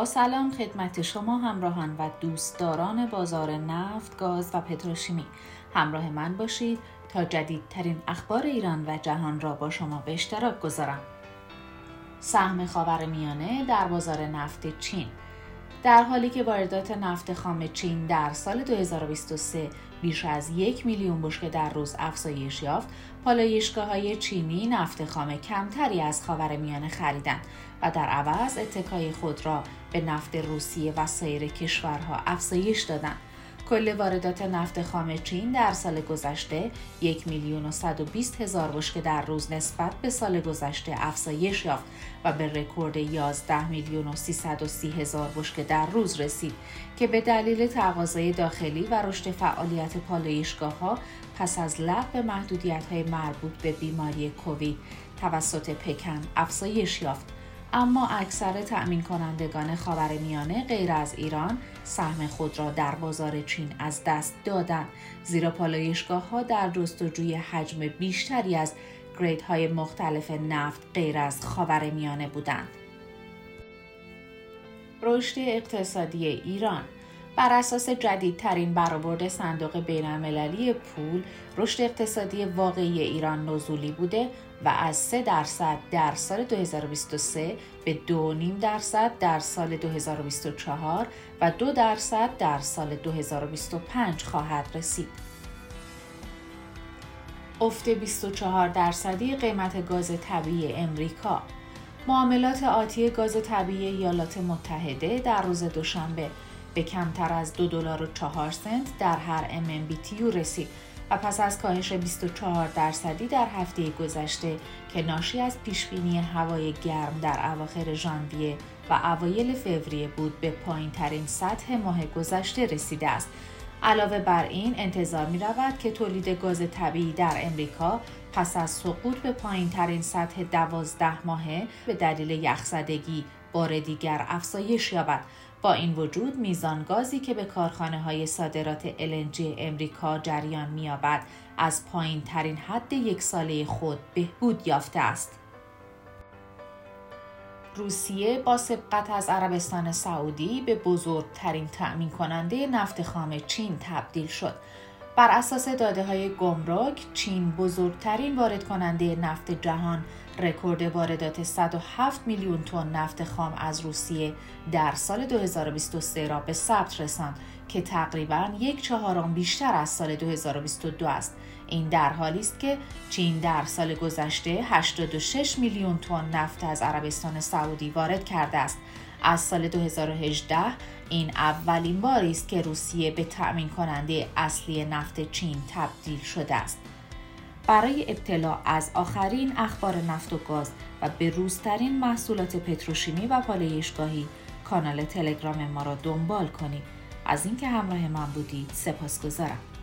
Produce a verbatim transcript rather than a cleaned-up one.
با سلام خدمت شما همراهان و دوستداران بازار نفت، گاز و پتروشیمی. همراه من باشید تا جدیدترین اخبار ایران و جهان را با شما به اشتراک گذارم. سهم خاورمیانه در بازار نفت چین. در حالی که واردات نفت خام چین در سال دو هزار و بیست و سه بیش از یک میلیون بشکه در روز افزایش یافت، پالایشگاه‌های چینی نفت خام کمتری از خاورمیانه خریدند و در عوض اتکای خود را به نفت روسیه و سایر کشورها افزایش دادند. کل واردات نفت خام چین در سال گذشته یک میلیون و صد و بیست هزار بشکه در روز نسبت به سال گذشته افزایش یافت و به رکورد یازده میلیون و سیصد و سی هزار بشکه در روز رسید که به دلیل تقاضای داخلی و رشد فعالیت پالایشگاه‌ها پس از لغو محدودیت‌های مربوط به بیماری کووید توسط پکن افزایش یافت. اما اکثر تأمین کنندگان خاورمیانه غیر از ایران سهم خود را در بازار چین از دست دادند، زیرا پالایشگاه‌ها در جستجوی حجم بیشتری از گریدهای مختلف نفت غیر از خاورمیانه بودند. رشد اقتصادی ایران. بر اساس جدیدترین برآورد صندوق بین‌المللی پول، رشد اقتصادی واقعی ایران نزولی بوده و از سه درصد در سال دو هزار و بیست و سه به دو و نیم درصد در سال دو هزار و بیست و چهار و دو درصد در سال دو هزار و بیست و پنج خواهد رسید. افت بیست و چهار درصدی قیمت گاز طبیعی امریکا. معاملات آتی گاز طبیعی ایالات متحده در روز دوشنبه به کمتر از دو دلار و چهار سنت در هر ام ام بی تی یو رسید و پس از کاهش بیست و چهار درصدی در هفته گذشته که ناشی از پیشبینی هوای گرم در اواخر ژانویه و اوایل فوریه بود، به پایین‌ترین سطح ماه گذشته رسیده است. علاوه بر این انتظار می‌رود که تولید گاز طبیعی در امریکا پس از سقوط به پایین‌ترین سطح دوازده ماهه به دلیل یخزدگی بار دیگر افزایش یابد. با این وجود میزان گازی که به کارخانه‌های صادرات ال ان جی امریکا جریان می‌یابد از پایین‌ترین حد یک ساله خود بهبود یافته است. روسیه با سبقت از عربستان سعودی به بزرگترین تأمین کننده نفت خام چین تبدیل شد. بر اساس داده‌های گمرک، چین بزرگترین وارد کننده نفت جهان رکورد واردات صد و هفت میلیون تن نفت خام از روسیه در سال دو هزار و بیست و سه را به ثبت رساند که تقریباً یک چهارم بیشتر از سال دو هزار و بیست و دو است. این در حالی است که چین در سال گذشته هشتاد و شش میلیون تن نفت از عربستان سعودی وارد کرده است. از سال دو هزار و هجده این اولین باری است که روسیه به تأمین کننده اصلی نفت چین تبدیل شده است. برای اطلاع از آخرین اخبار نفت و گاز و بروزترین محصولات پتروشیمی و پالایشگاهی کانال تلگرام ما را دنبال کنید. از اینکه همراه من بودید سپاسگزارم.